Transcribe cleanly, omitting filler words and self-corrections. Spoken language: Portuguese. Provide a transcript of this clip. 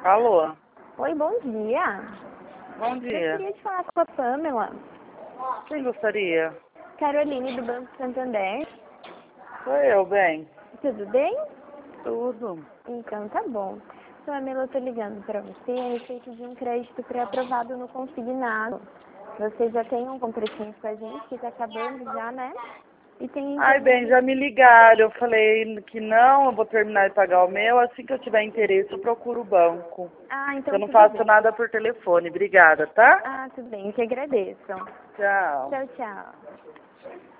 Alô? Oi, bom dia. Bom dia. Gostaria de falar com a Pamela. Quem gostaria? Caroline, do Banco Santander. Sou eu, bem. Tudo bem? Tudo. Então tá bom. Pamela, eu tô ligando pra você a respeito de um crédito pré-aprovado no consignado. Você já tem um compromisso com a gente que tá acabando já, né? E tem Ai, bem, já me ligaram. Eu falei que não, eu vou terminar de pagar o meu. Assim que eu tiver interesse, eu procuro o banco. Ah, então Eu não tudo faço bem. nada por telefone. Obrigada, tá? Ah, tudo bem. Eu que agradeço. Tchau. Tchau, tchau.